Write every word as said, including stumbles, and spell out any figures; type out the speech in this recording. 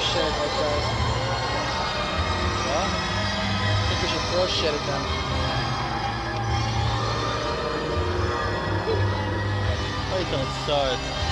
shit at those guys. What? I think we should throw shit at them. Wait till it starts.